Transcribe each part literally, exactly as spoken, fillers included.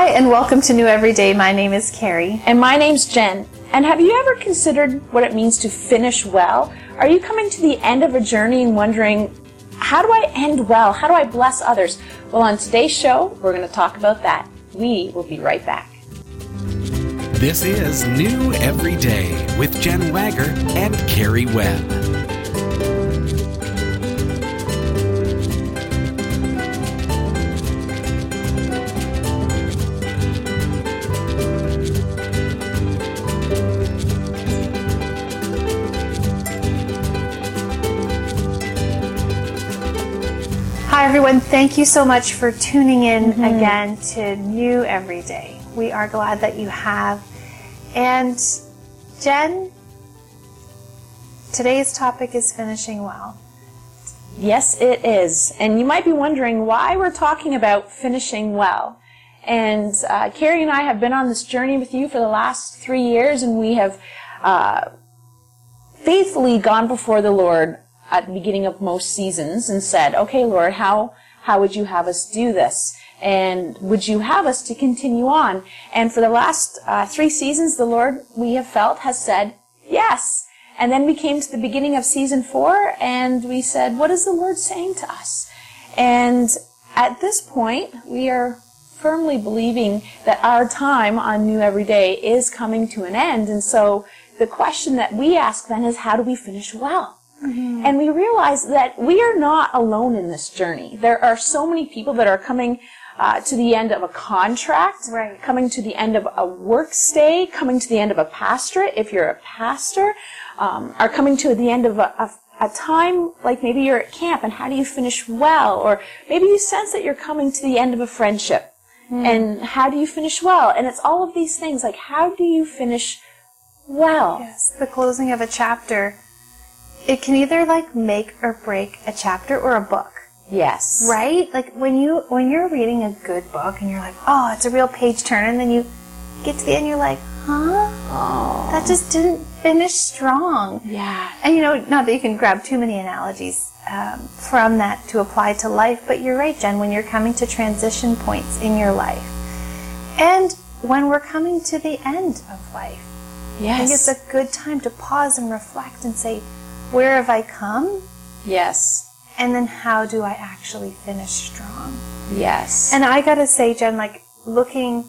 Hi, and welcome to New Everyday. My name is Carrie. And my name's Jen. And have you ever considered what it means to finish well? Are you coming to the end of a journey and wondering, how do I end well? How do I bless others? Well, on today's show, we're going to talk about that. We will be right back. This is New Everyday with Jen Wagger and Carrie Webb. Hi, everyone. Thank you so much for tuning in Mm-hmm. again to New Everyday. We are glad that you have. And Jen, today's topic is finishing well. Yes, it is. And you might be wondering why we're talking about finishing well. And uh, Carrie and I have been on this journey with you for the last three years, and we have uh, faithfully gone before the Lord at the beginning of most seasons and said, okay, Lord, how how would you have us do this? And would you have us to continue on? And for the last uh, three seasons, the Lord, we have felt, has said, yes. And then we came to the beginning of season four, and we said, what is the Lord saying to us? And at this point, we are firmly believing that our time on New Everyday is coming to an end. And so the question that we ask then is, how do we finish well? Mm-hmm. And we realize that we are not alone in this journey. There are so many people that are coming uh, to the end of a contract, right. coming to the end of a work stay, coming to the end of a pastorate, if you're a pastor, um, are coming to the end of a, a, a time, like maybe you're at camp, and how do you finish well? Or maybe you sense that you're coming to the end of a friendship, mm. and how do you finish well? And it's all of these things, like how do you finish well? Yes, the closing of a chapter. It can either like make or break a chapter or a book. Yes. Right? Like when you when you're reading a good book and you're like, oh, it's a real page turner, and then you get to the end, you're like, huh? Oh. That just didn't finish strong. Yeah. And you know, not that you can grab too many analogies um, from that to apply to life, but you're right, Jen, when you're coming to transition points in your life. And when we're coming to the end of life. Yes. I think it's a good time to pause and reflect and say, where have I come? Yes. And then how do I actually finish strong? Yes. And I gotta say, Jen, like looking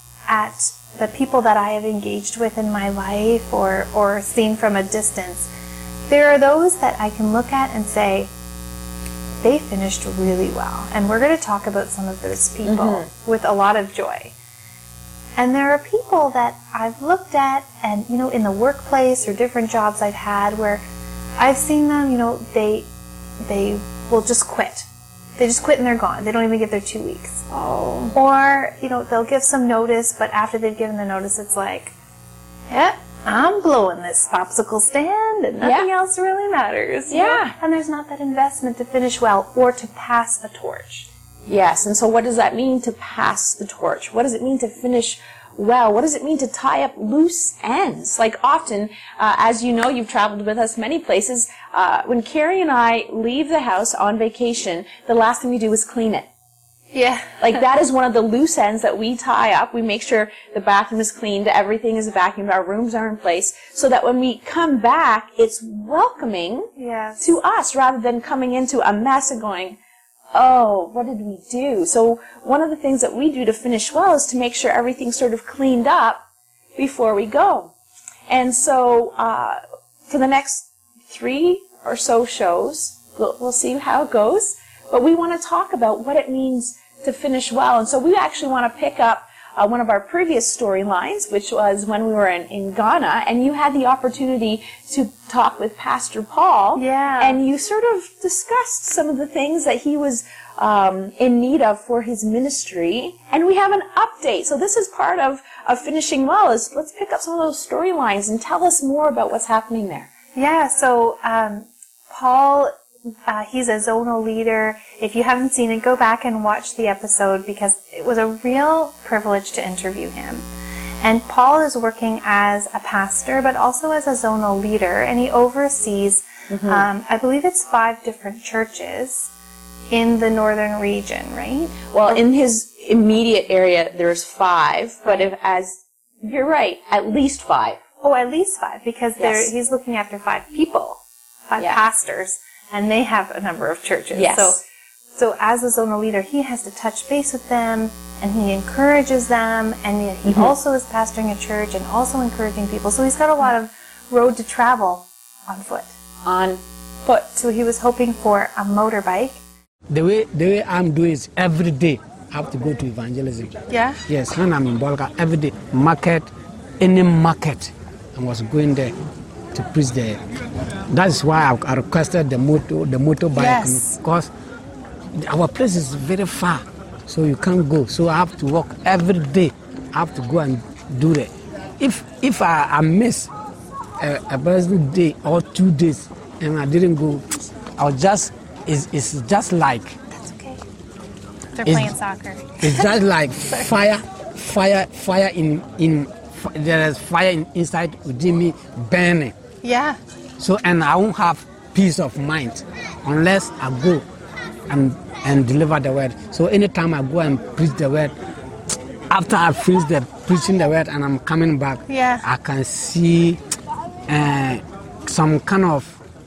at the people that I have engaged with in my life or, or seen from a distance, there are those that I can look at and say, they finished really well. And we're going to talk about some of those people mm-hmm. with a lot of joy. And there are people that I've looked at and, you know, in the workplace or different jobs I've had where I've seen them, you know, they they will just quit. They just quit and they're gone. They don't even get their two weeks. Oh. Or, you know, they'll give some notice, but after they've given the notice, it's like, yeah, I'm blowing this popsicle stand and nothing yeah. else really matters. Yeah. Know? And there's not that investment to finish well or to pass a torch. Yes, and so what does that mean to pass the torch? What does it mean to finish well? What does it mean to tie up loose ends? Like often, uh, as you know, you've traveled with us many places, uh, when Carrie and I leave the house on vacation, the last thing we do is clean it. Yeah. Like that is one of the loose ends that we tie up. We make sure the bathroom is cleaned, everything is vacuumed, our rooms are in place, so that when we come back, it's welcoming yes. to us rather than coming into a mess and going, oh, what did we do? So one of the things that we do to finish well is to make sure everything's sort of cleaned up before we go. And so uh, for the next three or so shows, we'll, we'll see how it goes, but we want to talk about what it means to finish well. And so we actually want to pick up uh, one of our previous storylines, which was when we were in, in Ghana, and you had the opportunity to talk with Pastor Paul. Yeah. And you sort of discussed some of the things that he was um, in need of for his ministry. And we have an update. So this is part of, of finishing well, is let's pick up some of those storylines and tell us more about what's happening there. Yeah, so um, Paul... Uh, he's a zonal leader. If you haven't seen it, go back and watch the episode because it was a real privilege to interview him. And Paul is working as a pastor, but also as a zonal leader, and he oversees, mm-hmm. um, I believe it's five different churches in the northern region, right? Well, in his immediate area, there's five, but if as, you're right, at least five. Oh, at least five, because Yes. they're, he's looking after five people, five Yeah. pastors, and they have a number of churches. Yes. So, so as a zonal leader, he has to touch base with them, and he encourages them, and yet he Mm-hmm. also is pastoring a church and also encouraging people. So he's got a lot of road to travel on foot. On foot. So he was hoping for a motorbike. The way the way I'm doing is every day I have to go to evangelism. Yeah. Yes, when I'm in Bolga, every day, market, any market, I was going there to preach there. That's why I, I requested the motor, the motorbike, Yes. because our place is very far, so you can't go. So I have to walk every day. I have to go and do that. If if I, I miss a, a birthday or two days and I didn't go, I'll just it's, it's just like That's okay. They're Is- playing soccer. it's just like fire, fire, fire in in. There is fire in, inside within me burning. Yeah. So and I won't have peace of mind unless I go and and deliver the word. So anytime I go and preach the word, after I finish the preaching the word and I'm coming back, Yeah. I can see uh, some kind of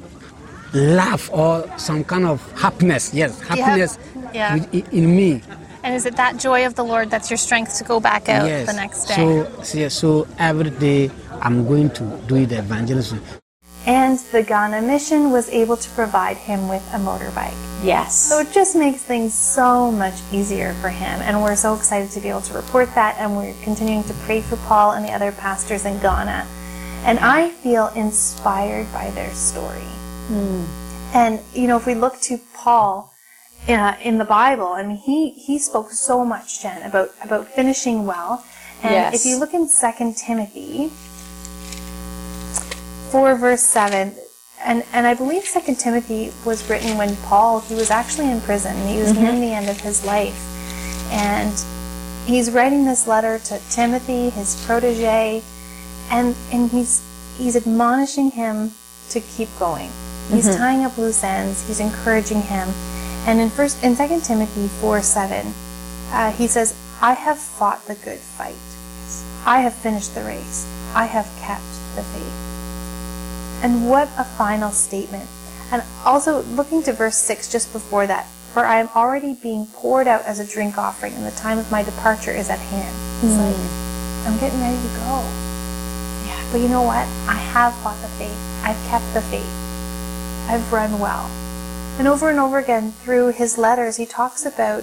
laugh or some kind of happiness. Yes, happiness Yeah. with- in me. And is it that joy of the Lord that's your strength to go back out Yes. the next day? So, so, so every day I'm going to do the evangelism. And the Ghana mission was able to provide him with a motorbike. Yes. So it just makes things so much easier for him. And we're so excited to be able to report that. And we're continuing to pray for Paul and the other pastors in Ghana. And I feel inspired by their story. And, you know, if we look to Paul uh, in the Bible, I mean, he, he spoke so much, Jen, about, about finishing well. And Yes. if you look in Second Timothy four, verse seven, and, and I believe Second Timothy was written when Paul, he was actually in prison. He was nearing the end of his life. And he's writing this letter to Timothy, his protege, and, and he's, he's admonishing him to keep going. He's tying up loose ends. He's encouraging him. And in first, in Second Timothy four seven, uh, he says, I have fought the good fight. I have finished the race. I have kept the faith. And what a final statement. And also looking to verse six just before that, for I am already being poured out as a drink offering, and the time of my departure is at hand. It's like, I'm getting ready to go. Yeah. But you know what? I have fought the faith. I've kept the faith. I've run well. And over and over again through his letters, he talks about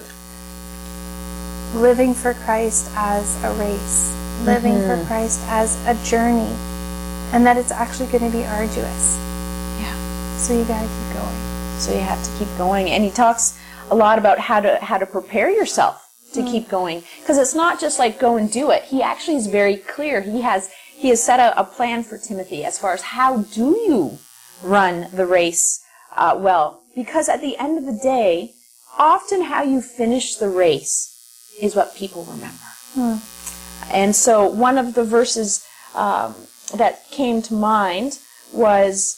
living for Christ as a race, living for Christ as a journey, and that it's actually going to be arduous. Yeah. So you gotta keep going. So you have to keep going. And he talks a lot about how to how to prepare yourself to keep going. Because it's not just like go and do it. He actually is very clear. He has he has set a, a plan for Timothy as far as how do you run the race uh, well. Because at the end of the day, often how you finish the race is what people remember. And so one of the verses um, that came to mind was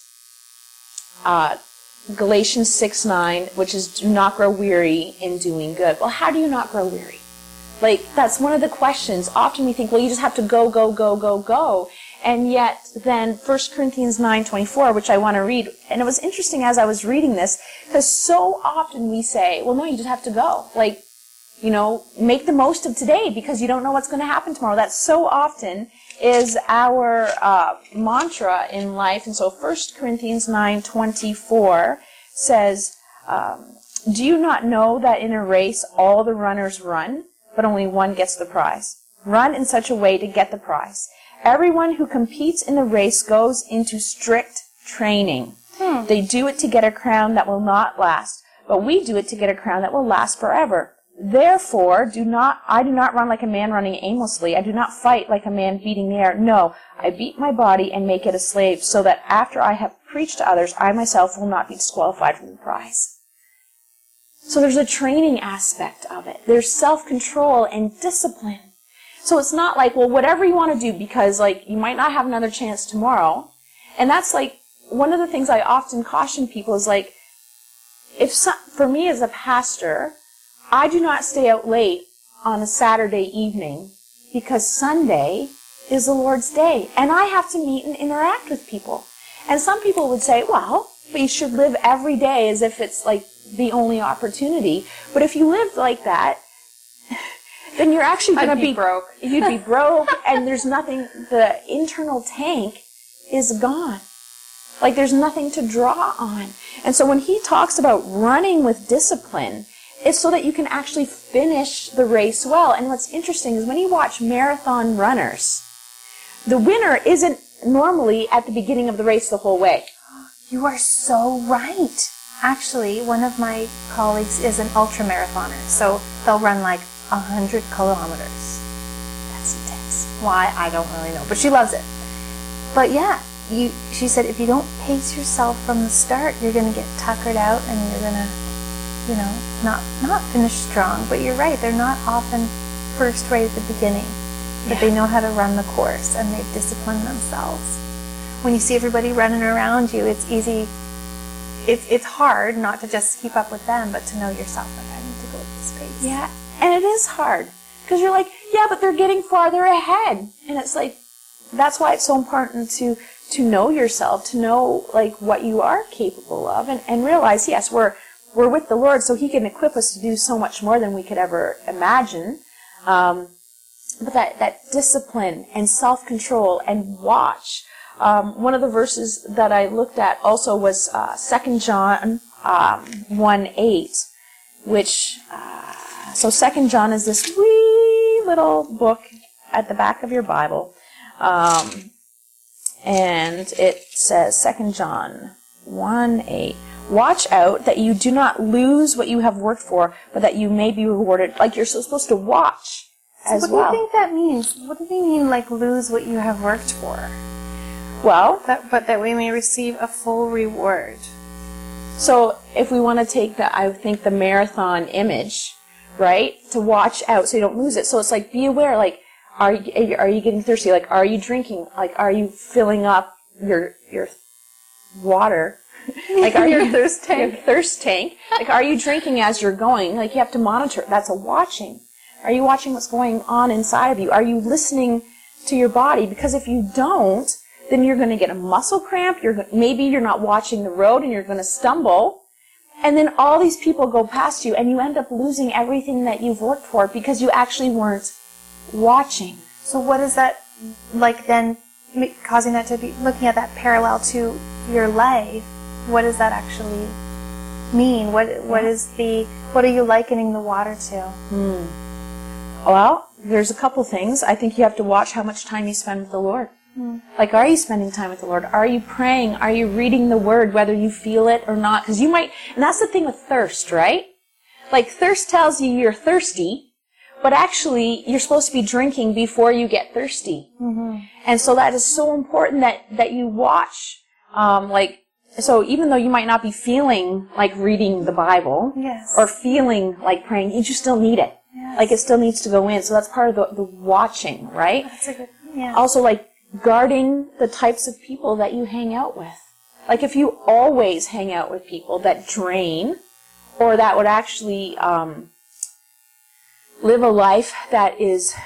uh, Galatians six nine, which is do not grow weary in doing good. Well, how do you not grow weary? Like, that's one of the questions. Often we think, well, you just have to go, go, go, go, go. And yet then First Corinthians nine twenty-four, which I want to read, and it was interesting as I was reading this, because so often we say, well, no, you just have to go. Like, you know, make the most of today because you don't know what's going to happen tomorrow. That so often is our uh, mantra in life. And so First Corinthians nine twenty-four says, um, do you not know that in a race all the runners run, but only one gets the prize? Run in such a way to get the prize. Everyone who competes in the race goes into strict training. Hmm. They do it to get a crown that will not last, but we do it to get a crown that will last forever. Therefore, do not, I do not run like a man running aimlessly. I do not fight like a man beating the air. No, I beat my body and make it a slave, so that after I have preached to others, I myself will not be disqualified from the prize. So there's a training aspect of it. There's self-control and discipline. So it's not like, well, whatever you want to do, because, like, you might not have another chance tomorrow. And that's, like, one of the things I often caution people is, like, if some, for me as a pastor, I do not stay out late on a Saturday evening because Sunday is the Lord's day, and I have to meet and interact with people. And some people would say, well, but you should live every day as if it's like the only opportunity. But if you lived like that, then you're actually going to be, be broke. You'd be broke, and there's nothing, the internal tank is gone. Like there's nothing to draw on. And so when he talks about running with discipline, it's so that you can actually finish the race well. And what's interesting is when you watch marathon runners, the winner isn't normally at the beginning of the race the whole way. You are so right. Actually, one of my colleagues is an ultra-marathoner, so they'll run like one hundred kilometers. That's intense. Why? I don't really know, but she loves it. But yeah, you, she said if you don't pace yourself from the start, you're going to get tuckered out and you're going to, you know, not, not finish strong. But you're right, they're not often first right at the beginning, but yeah. They know how to run the course and they've disciplined themselves. When you see everybody running around you, it's easy. It's it's hard not to just keep up with them, but to know yourself, like, I need to go at this pace. Yeah, and it is hard. Because you're like, yeah, but they're getting farther ahead. And it's like, that's why it's so important to, to know yourself, to know, like, what you are capable of, and, and realize, yes, we're we're with the Lord, so He can equip us to do so much more than we could ever imagine. Um, but that, that discipline and self-control and watch. Um, one of the verses that I looked at also was uh, Second John um, one eight, which, uh, so Second John is this wee little book at the back of your Bible, um, and it says, Second John one eight, watch out that you do not lose what you have worked for, but that you may be rewarded. Like you're supposed to watch as well. What do you think that means? What do they mean, like, lose what you have worked for? Well, that, but that we may receive a full reward. So if we want to take the, I think, the marathon image, right, to watch out so you don't lose it. So it's like, be aware, like, are you, are you getting thirsty? Like, are you drinking? Like, are you filling up your your water? Like, are your you, thirst tank? Your thirst tank. Like, are you drinking as you're going? Like, you have to monitor. That's a watching. Are you watching what's going on inside of you? Are you listening to your body? Because if you don't, then you're going to get a muscle cramp. You're maybe you're not watching the road and you're going to stumble. And then all these people go past you and you end up losing everything that you've worked for because you actually weren't watching. So what is that like then causing that to be, looking at that parallel to your life, what does that actually mean? What What yeah. is the, what are you likening the water to? Hmm. Well, there's a couple things. I think you have to watch how much time you spend with the Lord. Hmm. Like, are you spending time with the Lord? Are you praying? Are you reading the Word, whether you feel it or not? Because you might, and that's the thing with thirst, right? Like, thirst tells you you're thirsty, but actually, you're supposed to be drinking before you get thirsty. Mm-hmm. And so that is so important that, that you watch. Um, like, so even though you might not be feeling like reading the Bible, yes, or feeling like praying, you just still need it. Yes. Like, it still needs to go in. So that's part of the, the watching, right? That's a good, yeah. Also, like, guarding the types of people that you hang out with. Like, if you always hang out with people that drain, or that would actually um, live a life that is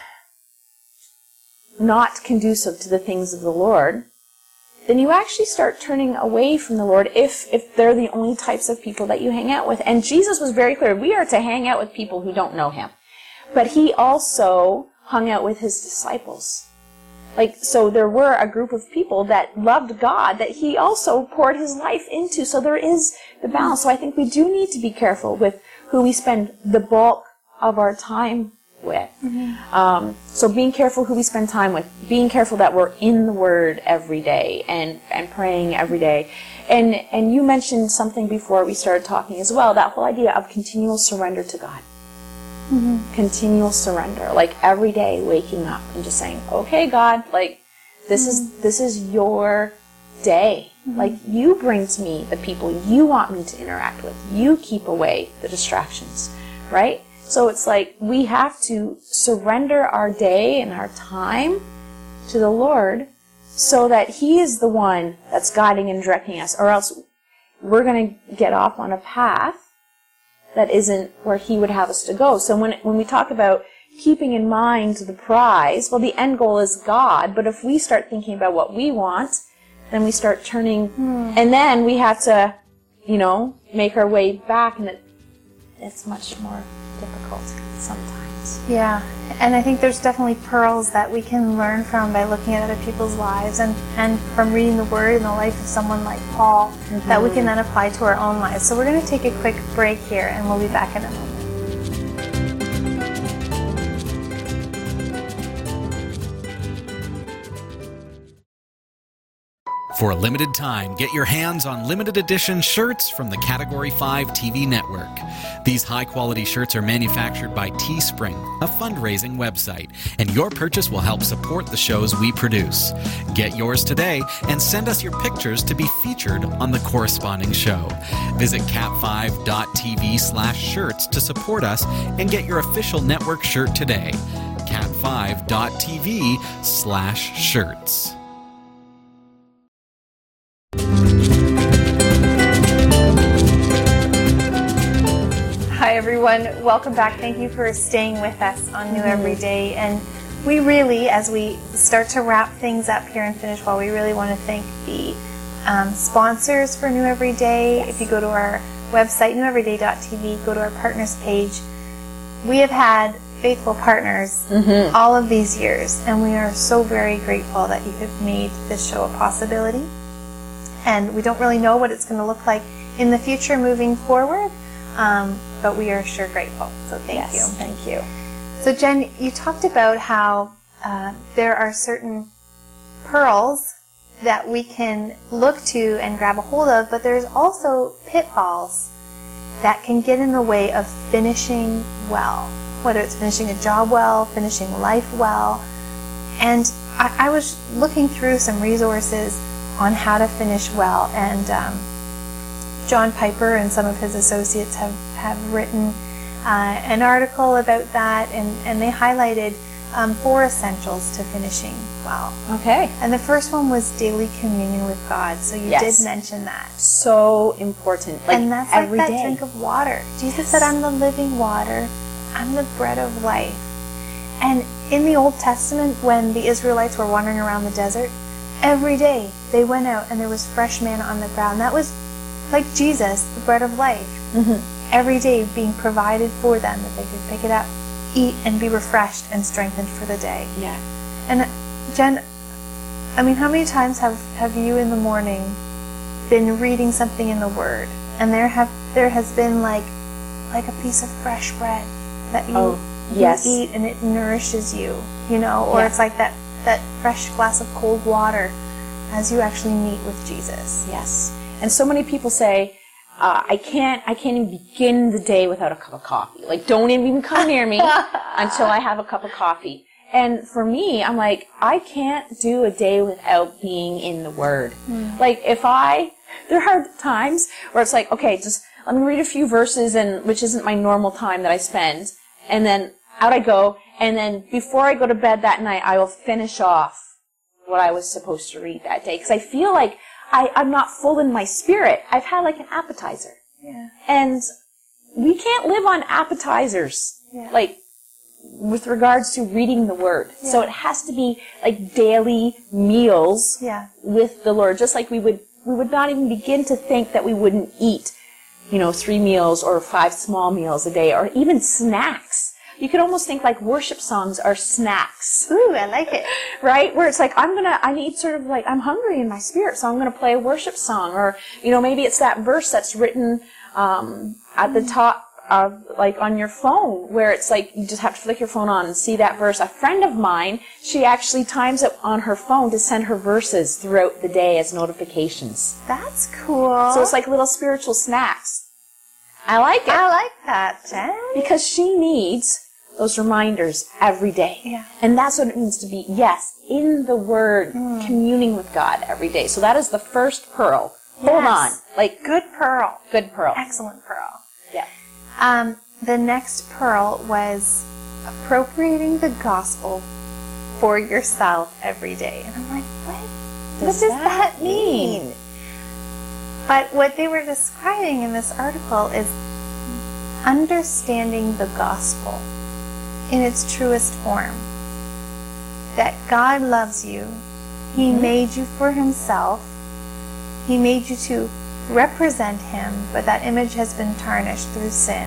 not conducive to the things of the Lord, then you actually start turning away from the Lord if, if they're the only types of people that you hang out with. And Jesus was very clear. We are to hang out with people who don't know Him. But He also hung out with His disciples. Like, so there were a group of people that loved God that He also poured His life into. So there is the balance. So I think we do need to be careful with who we spend the bulk of our time with. Mm-hmm. Um, so being careful who we spend time with, being careful that we're in the Word every day and, and praying every day. And, and you mentioned something before we started talking as well, that whole idea of continual surrender to God. Mm-hmm. Continual surrender, like every day waking up and just saying, okay, God, like this mm-hmm. is this is your day. Mm-hmm. Like, you bring to me the people you want me to interact with. You keep away the distractions, right? So it's like we have to surrender our day and our time to the Lord so that He is the one that's guiding and directing us, or else we're going to get off on a path that isn't where He would have us to go. So when when we talk about keeping in mind the prize. Well, the end goal is God, but if we start thinking about what we want, then we start turning, hmm. and then we have to, you know, make our way back, and it, it's much more difficult sometimes. Yeah, and I think there's definitely pearls that we can learn from by looking at other people's lives, and, and from reading the Word in the life of someone like Paul, mm-hmm. that we can then apply to our own lives. So we're going to take a quick break here, and we'll be back in a moment. For a limited time, get your hands on limited edition shirts from the Category five T V network. These high-quality shirts are manufactured by Teespring, a fundraising website, and your purchase will help support the shows we produce. Get yours today and send us your pictures to be featured on the corresponding show. Visit cat five dot t v slash shirts to support us and get your official network shirt today. cat five dot t v slash shirts. Hi everyone, welcome back. Thank you for staying with us on New Every Day. And we really, as we start to wrap things up here and finish well, we really want to thank the um, sponsors for New Every Day. Yes. If you go to our website, new every day dot t v, go to our partners page. We have had faithful partners mm-hmm. all of these years, and we are so very grateful that you have made this show a possibility. And we don't really know what it's going to look like in the future moving forward. Um, but we are sure grateful. So thank yes, you. Thank you. So Jen, you talked about how uh, there are certain pearls that we can look to and grab a hold of, but there's also pitfalls that can get in the way of finishing well, whether it's finishing a job well, finishing life well. And I, I was looking through some resources on how to finish well, and um, John Piper and some of his associates have, have written uh, an article about that, and, and they highlighted um, four essentials to finishing well. Okay. And the first one was daily communion with God. So you yes. did mention that. So important. Like and that's every like that day. drink of water. Jesus yes. said, I'm the living water. I'm the bread of life. And in the Old Testament, when the Israelites were wandering around the desert, every day they went out and there was fresh manna on the ground. That was like Jesus, the bread of life, mm-hmm. every day being provided for them, that they could pick it up, eat, and be refreshed and strengthened for the day. Yeah. And Jen, I mean, how many times have, have you in the morning been reading something in the Word, and there have there has been like like a piece of fresh bread that you, oh, yes. you eat and it nourishes you, you know, or yeah. it's like that, that fresh glass of cold water as you actually meet with Jesus. Yes. And so many people say, uh, I can't I can't even begin the day without a cup of coffee. Like, don't even come near me until I have a cup of coffee. And for me, I'm like, I can't do a day without being in the Word. Mm. Like, if I, there are times where it's like, okay, just let me read a few verses, and which isn't my normal time that I spend, and then out I go, and then before I go to bed that night, I will finish off what I was supposed to read that day. Because I feel like I, I'm not full in my spirit. I've had like an appetizer. Yeah. And we can't live on appetizers, yeah. like, with regards to reading the Word. Yeah. So it has to be like daily meals yeah. with the Lord. Just like we would, we would not even begin to think that we wouldn't eat, you know, three meals or five small meals a day, or even snacks. You could almost think like worship songs are snacks. Ooh, I like it. Right? Where it's like, I'm gonna, I need sort of like, I'm hungry in my spirit, so I'm gonna play a worship song. Or, you know, maybe it's that verse that's written um, at the top of, like, on your phone, where it's like, you just have to flick your phone on and see that verse. A friend of mine, she actually times it on her phone to send her verses throughout the day as notifications. That's cool. So it's like little spiritual snacks. I like it. I like that, Jen. Because she needs those reminders every day. Yeah. And that's what it means to be, yes, in the Word, mm. communing with God every day. So that is the first pearl. Yes. Hold on. Like, good pearl. Good pearl. Excellent pearl. Yeah. Um, the next pearl was appropriating the gospel for yourself every day. And I'm like, what does, what does that, that mean? mean? But what they were describing in this article is understanding the gospel in its truest form. That God loves you. He mm-hmm. made you for himself. He made you to represent him, but that image has been tarnished through sin.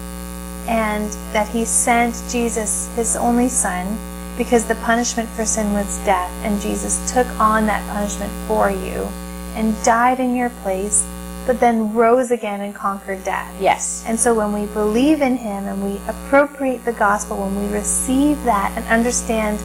And that he sent Jesus, his only son, because the punishment for sin was death, and Jesus took on that punishment for you and died in your place, but then rose again and conquered death. Yes. And so when we believe in him and we appropriate the gospel, when we receive that and understand,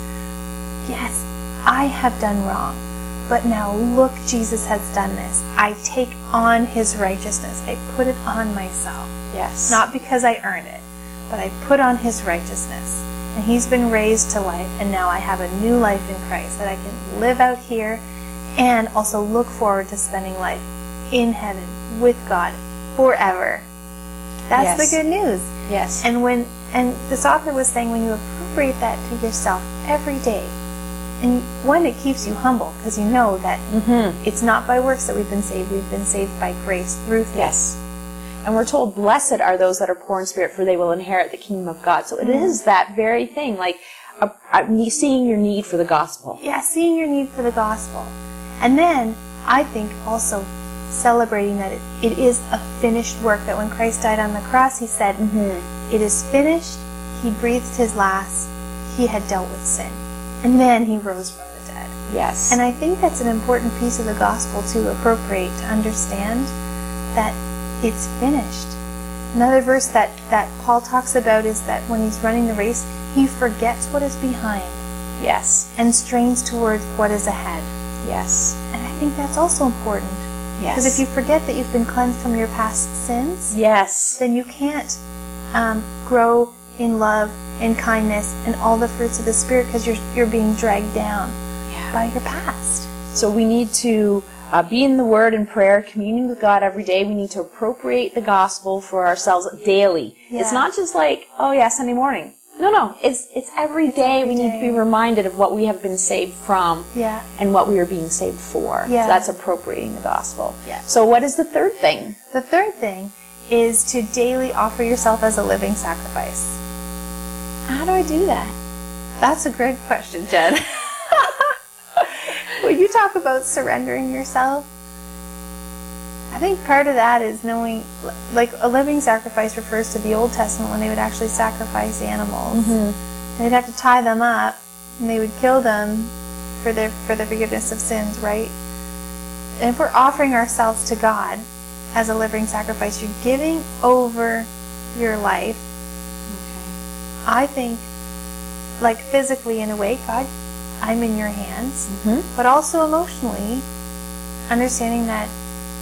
yes, I have done wrong, but now look, Jesus has done this. I take on his righteousness. I put it on myself. Yes. Not because I earn it, but I put on his righteousness. And he's been raised to life, and now I have a new life in Christ that I can live out here and also look forward to spending life in heaven with God forever. That's yes. the good news. Yes. And when and this author was saying, when you appropriate that to yourself every day, and one, it keeps you humble because you know that mm-hmm. it's not by works that we've been saved. We've been saved by grace through faith. Yes. And we're told, blessed are those that are poor in spirit, for they will inherit the kingdom of God. So it mm-hmm. is that very thing, like a, a, seeing your need for the gospel. Yeah, seeing your need for the gospel. And then, I think also celebrating that it, it is a finished work, that when Christ died on the cross, he said, mm-hmm. it is finished. He breathed his last. He had dealt with sin. And then he rose from the dead. Yes. And I think that's an important piece of the gospel to appropriate, to understand that it's finished. Another verse that, that Paul talks about is that when he's running the race, he forgets what is behind. Yes. And strains towards what is ahead. Yes. And I think that's also important. Yes. Because if you forget that you've been cleansed from your past sins, yes, then you can't um, grow in love and kindness and all the fruits of the Spirit, because you're you're being dragged down yeah. by your past. So we need to uh, be in the Word and prayer, communing with God every day. We need to appropriate the gospel for ourselves daily. Yeah. It's not just like, oh yeah, Sunday morning. No, no. It's it's every day every we day. need to be reminded of what we have been saved from Yeah. and what we are being saved for. Yeah. So that's appropriating the gospel. Yeah. So what is the third thing? The third thing is to daily offer yourself as a living sacrifice. How do I do that? That's a great question, Jen. When you talk about surrendering yourself, I think part of that is knowing, like, a living sacrifice refers to the Old Testament, when they would actually sacrifice animals. Mm-hmm. And they'd have to tie them up, and they would kill them for their for the forgiveness of sins, right? And if we're offering ourselves to God as a living sacrifice, you're giving over your life. I think, like, physically in a way, God, I'm in your hands, mm-hmm. but also emotionally, understanding that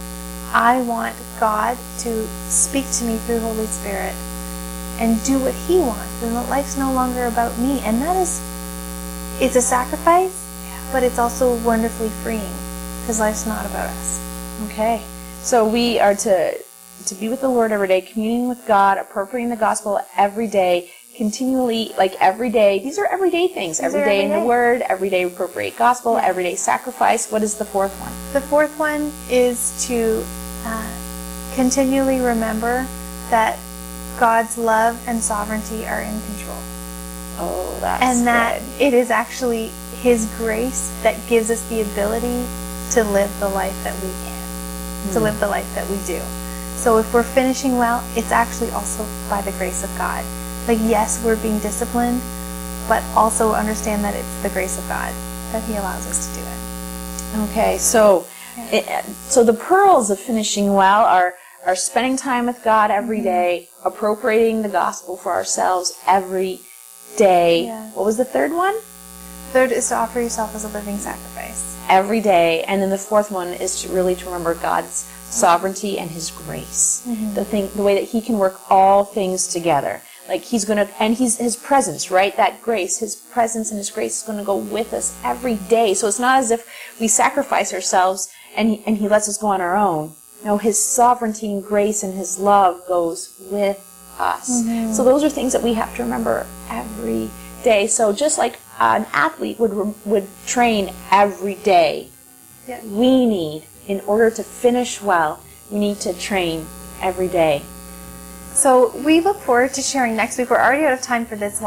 I want God to speak to me through Holy Spirit and do what he wants, and that life's no longer about me. And that is, it's a sacrifice, but it's also wonderfully freeing, because life's not about us. Okay. So we are to to be with the Lord every day, communing with God, appropriating the gospel every day, continually, like every day. These are everyday things. These every are day every in day. the Word, every day appropriate gospel, Yeah. everyday sacrifice. What is the fourth one? The fourth one is to uh, continually remember that God's love and sovereignty are in control. Oh, that's And that good. it is actually his grace that gives us the ability to live the life that we can, mm. to live the life that we do. So if we're finishing well, it's actually also by the grace of God. Like, yes, we're being disciplined, but also understand that it's the grace of God that he allows us to do it. Okay, so it, so the pearls of finishing well are are spending time with God every day, appropriating the gospel for ourselves every day. Yeah. What was the third one? Third is to offer yourself as a living sacrifice. Every day. And then the fourth one is to really to remember God's sovereignty and his grace. Mm-hmm. The thing, the way that he can work all things together. Like he's going to, and he's, his presence, right? That grace, his presence and his grace is going to go with us every day. So it's not as if we sacrifice ourselves and he, and he lets us go on our own. No, his sovereignty and grace and his love goes with us. Mm-hmm. So those are things that we have to remember every day. So just like an athlete would would train every day, Yeah. we need, in order to finish well, we need to train every day. So we look forward to sharing next week. We're already out of time for this one,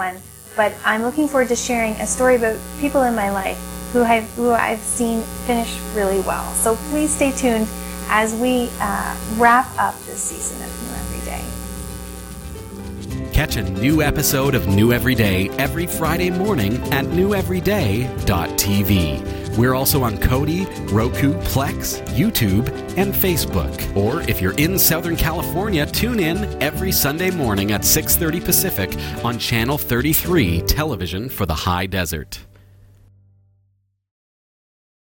but I'm looking forward to sharing a story about people in my life who I've, who I've seen finish really well. So please stay tuned as we uh, wrap up this season of New Every Day. Catch a new episode of New Every Day every Friday morning at new everyday dot t v. We're also on Kodi, Roku, Plex, YouTube, and Facebook. Or if you're in Southern California, tune in every Sunday morning at six thirty Pacific on Channel thirty-three Television for the High Desert.